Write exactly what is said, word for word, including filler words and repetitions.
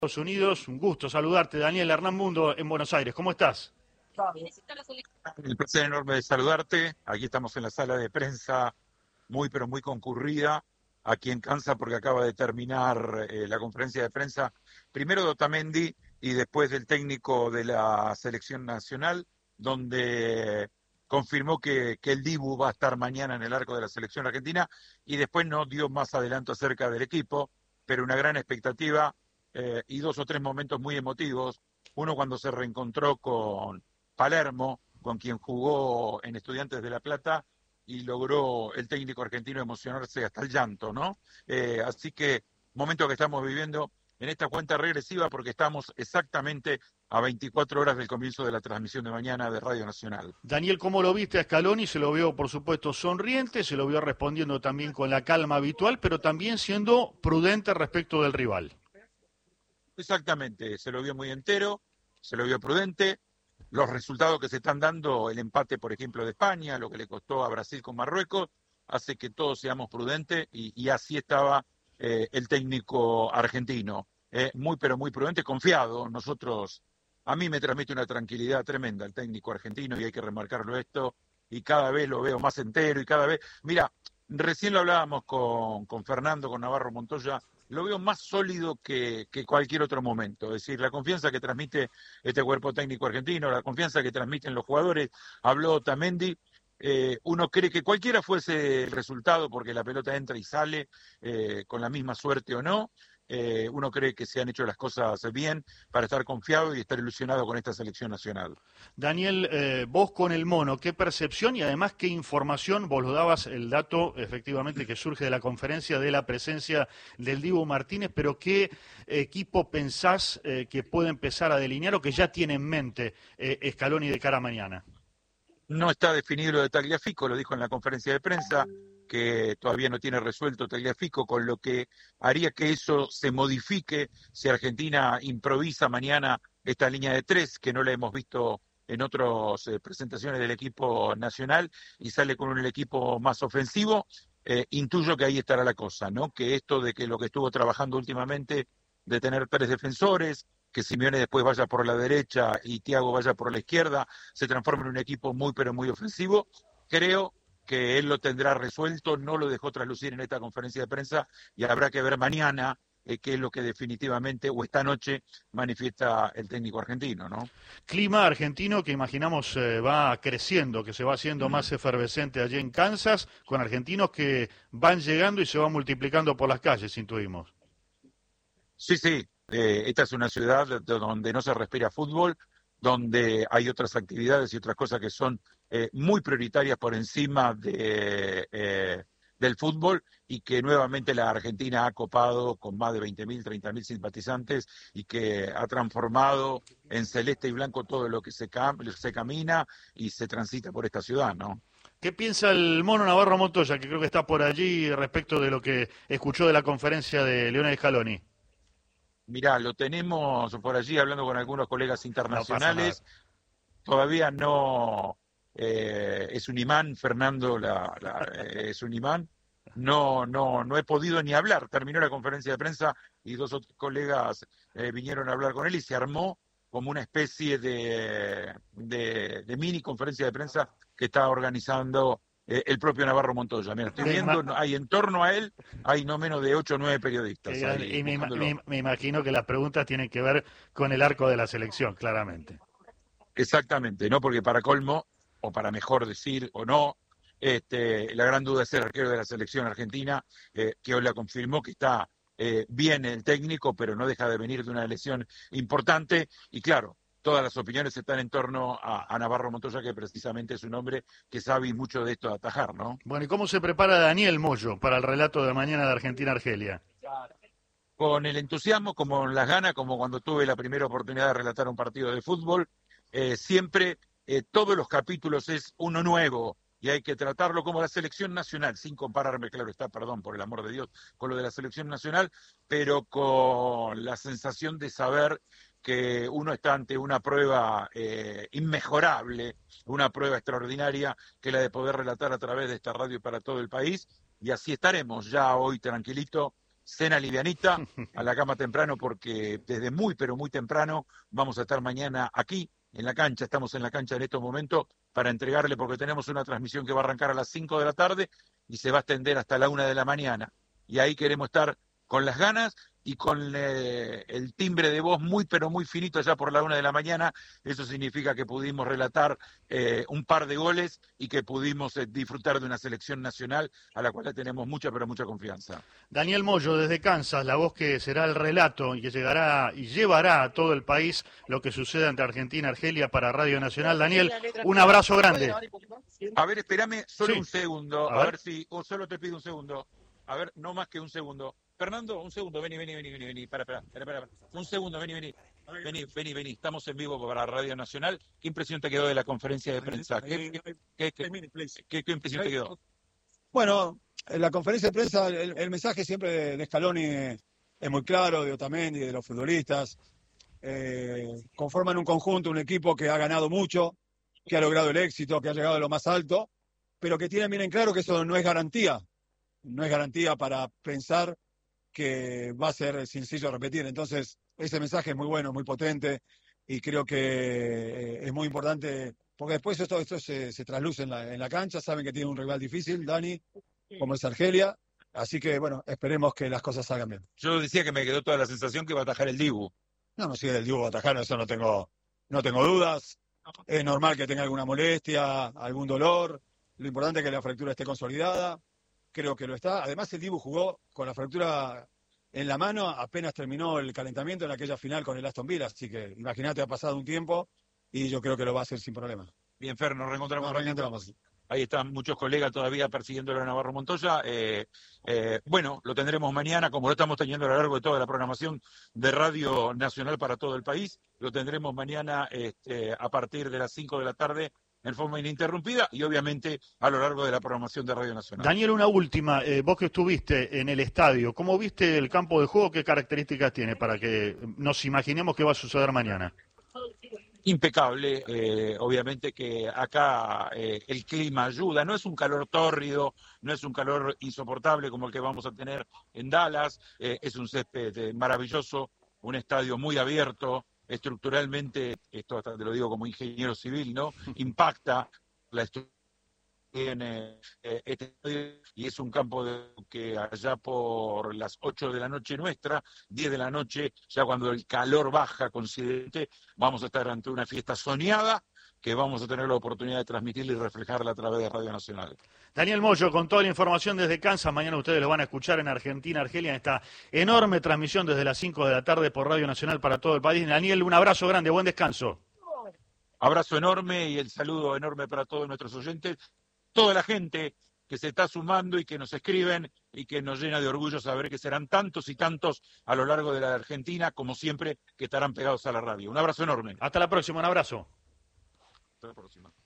Estados Unidos. Un gusto saludarte, Daniel Hernán Mundo, en Buenos Aires. ¿Cómo estás? El placer enorme de saludarte. Aquí estamos en la sala de prensa, muy pero muy concurrida, aquí en Kansas, porque acaba de terminar eh, la conferencia de prensa, primero de Otamendi y después del técnico de la selección nacional, donde confirmó que, que el Dibu va a estar mañana en el arco de la selección argentina, y después no dio más adelanto acerca del equipo, pero una gran expectativa eh, y dos o tres momentos muy emotivos. Uno cuando se reencontró con Palermo, con quien jugó en Estudiantes de La Plata, y logró el técnico argentino emocionarse hasta el llanto, ¿no? Eh, así que, momento que estamos viviendo en esta cuenta regresiva, porque estamos exactamente a veinticuatro horas del comienzo de la transmisión de mañana de Radio Nacional. Daniel, ¿cómo lo viste a Scaloni? Se lo vio, por supuesto, sonriente, se lo vio respondiendo también con la calma habitual, pero también siendo prudente respecto del rival. Exactamente, se lo vio muy entero, se lo vio prudente. Los resultados que se están dando, el empate, por ejemplo, de España, lo que le costó a Brasil con Marruecos, hace que todos seamos prudentes, y, y así estaba eh, el técnico argentino. Eh, muy, pero muy prudente, confiado. Nosotros, a mí me transmite una tranquilidad tremenda el técnico argentino, y hay que remarcarlo esto, y cada vez lo veo más entero, y cada vez... Mira, recién lo hablábamos con, con Fernando, con Navarro Montoya, lo veo más sólido que, que cualquier otro momento. Es decir, la confianza que transmite este cuerpo técnico argentino, la confianza que transmiten los jugadores. Habló Otamendi, eh, uno cree que cualquiera fuese el resultado, porque la pelota entra y sale, eh, con la misma suerte o no. Eh, uno cree que se han hecho las cosas bien para estar confiado y estar ilusionado con esta selección nacional. Daniel, eh, vos con el mono, ¿qué percepción y además qué información? Vos lo dabas el dato, efectivamente, que surge de la conferencia de la presencia del Dibu Martínez, pero ¿qué equipo pensás eh, que puede empezar a delinear o que ya tiene en mente eh, Scaloni de cara a mañana? No está definido lo de Tagliafico, lo dijo en la conferencia de prensa, que todavía no tiene resuelto Tagliafico, con lo que haría que eso se modifique si Argentina improvisa mañana esta línea de tres, que no la hemos visto en otras eh, presentaciones del equipo nacional, y sale con un equipo más ofensivo. Eh, intuyo que ahí estará la cosa, ¿no? Que esto de que lo que estuvo trabajando últimamente, de tener tres defensores, que Simeone después vaya por la derecha y Thiago vaya por la izquierda, se transforma en un equipo muy pero muy ofensivo. Creo que él lo tendrá resuelto, no lo dejó traslucir en esta conferencia de prensa, y habrá que ver mañana eh, qué es lo que definitivamente, o esta noche, manifiesta el técnico argentino, ¿no? Clima argentino que imaginamos eh, va creciendo, que se va haciendo más efervescente allí en Kansas, con argentinos que van llegando y se van multiplicando por las calles, intuimos. Sí, sí, eh, esta es una ciudad de- de donde no se respira fútbol, donde hay otras actividades y otras cosas que son eh, muy prioritarias por encima de, eh, del fútbol, y que nuevamente la Argentina ha copado con más de veinte mil, treinta mil simpatizantes, y que ha transformado en celeste y blanco todo lo que se, cam- se camina y se transita por esta ciudad, ¿no? ¿Qué piensa el mono Navarro Montoya, que creo que está por allí respecto de lo que escuchó de la conferencia de Lionel Scaloni? Mirá, lo tenemos por allí hablando con algunos colegas No pasa nada. internacionales. Todavía no eh, es un imán, Fernando la, la, eh, es un imán. No, no, no he podido ni hablar. Terminó la conferencia de prensa y dos otros colegas eh, vinieron a hablar con él, y se armó como una especie de, de, de mini conferencia de prensa que está organizando eh, el propio Navarro Montoya. Mira, estoy Me, ima- viendo, no- hay en torno a él, hay no menos de ocho o nueve qué periodistas grande. ahí Y me, ima- buscándolo. me- me imagino que las preguntas tienen que ver con el arco de la selección, claramente. Exactamente, ¿no? Porque para colmo, o para mejor decir o no, este, la gran duda es el arquero de la selección argentina, eh, que hoy la confirmó que está eh, bien el técnico, pero no deja de venir de una lesión importante. Y claro, todas las opiniones están en torno a, a Navarro Montoya, que precisamente es un hombre que sabe mucho de esto de atajar, ¿no? Bueno, ¿y cómo se prepara Daniel Moyo para el relato de mañana de Argentina-Argelia? Con el entusiasmo, como las ganas, como cuando tuve la primera oportunidad de relatar un partido de fútbol. Eh, siempre, eh, todos los capítulos es uno nuevo, y hay que tratarlo como la selección nacional, sin compararme, claro está, perdón, por el amor de Dios, con lo de la selección nacional, pero con la sensación de saber que uno está ante una prueba eh, inmejorable, una prueba extraordinaria, que es la de poder relatar a través de esta radio para todo el país. Y así estaremos ya hoy tranquilito, cena livianita, a la cama temprano, porque desde muy, pero muy temprano vamos a estar mañana aquí, en la cancha, estamos en la cancha en estos momentos, para entregarle, porque tenemos una transmisión que va a arrancar a las cinco de la tarde y se va a extender hasta la una de la mañana. Y ahí queremos estar con las ganas y con eh, el timbre de voz muy, pero muy finito ya por la una de la mañana. Eso significa que pudimos relatar eh, un par de goles y que pudimos eh, disfrutar de una selección nacional a la cual le tenemos mucha, pero mucha confianza. Daniel Moyo, desde Kansas, la voz que será el relato y que llegará y llevará a todo el país lo que suceda entre Argentina y Argelia para Radio Nacional. Daniel, un abrazo grande. A ver, espérame solo Sí. un segundo, A a, ver. ver si, o solo te pido un segundo. A ver, no más que un segundo. Fernando, un segundo, vení, vení, vení, vení, vení, para, para, para, para, un segundo, vení, vení, vení, vení, vení, estamos en vivo para Radio Nacional. ¿Qué impresión te quedó de la conferencia de prensa? ¿Qué, qué, qué, qué, qué, qué impresión te quedó? Bueno, en la conferencia de prensa el, el mensaje siempre de, de Scaloni es, es muy claro, de Otamendi, de los futbolistas. Eh, conforman un conjunto, un equipo que ha ganado mucho, que ha logrado el éxito, que ha llegado a lo más alto, pero que tienen bien en claro que eso no es garantía. No es garantía para pensar que va a ser sencillo repetir. Entonces, ese mensaje es muy bueno, muy potente y creo que eh, es muy importante, porque después esto, esto se, se trasluce en la, en la cancha. Saben que tiene un rival difícil, Dani, como es Argelia. Así que, bueno, esperemos que las cosas salgan bien. Yo decía que me quedó toda la sensación que va a atajar el Dibu. No, no, si el Dibu va a atajar, eso no tengo, no tengo dudas. Es normal que tenga alguna molestia, algún dolor. Lo importante es que la fractura esté consolidada. Creo que lo está. Además, el Dibu jugó con la fractura en la mano apenas terminó el calentamiento en aquella final con el Aston Villa. Así que imagínate, ha pasado un tiempo y yo creo que lo va a hacer sin problema. Bien, Fer, nos reencontramos. Nos reencontramos. Ahí están muchos colegas todavía persiguiéndolo a Navarro Montoya. Eh, eh, bueno, lo tendremos mañana, como lo estamos teniendo a lo largo de toda la programación de Radio Nacional para todo el país. Lo tendremos mañana este, a partir de las cinco de la tarde en forma ininterrumpida y obviamente a lo largo de la programación de Radio Nacional. Daniel, una última. Eh, vos que estuviste en el estadio, ¿cómo viste el campo de juego? ¿Qué características tiene para que nos imaginemos qué va a suceder mañana? Impecable, eh, obviamente que acá eh, el clima ayuda, no es un calor tórrido, no es un calor insoportable como el que vamos a tener en Dallas, eh, es un césped eh, maravilloso, un estadio muy abierto, estructuralmente, esto hasta te lo digo como ingeniero civil, ¿no? Impacta la estructura tiene eh, este estadio y es un campo de, que allá por las ocho de la noche nuestra, diez de la noche, ya cuando el calor baja considerablemente, vamos a estar ante una fiesta soñada que vamos a tener la oportunidad de transmitirla y reflejarla a través de Radio Nacional. Daniel Moyo, con toda la información desde Kansas, mañana ustedes lo van a escuchar en Argentina, Argelia, en esta enorme transmisión desde las cinco de la tarde por Radio Nacional para todo el país. Daniel, un abrazo grande, buen descanso. Abrazo enorme y el saludo enorme para todos nuestros oyentes. Toda la gente que se está sumando y que nos escriben y que nos llena de orgullo saber que serán tantos y tantos a lo largo de la Argentina, como siempre, que estarán pegados a la radio. Un abrazo enorme. Hasta la próxima, un abrazo. Hasta la próxima.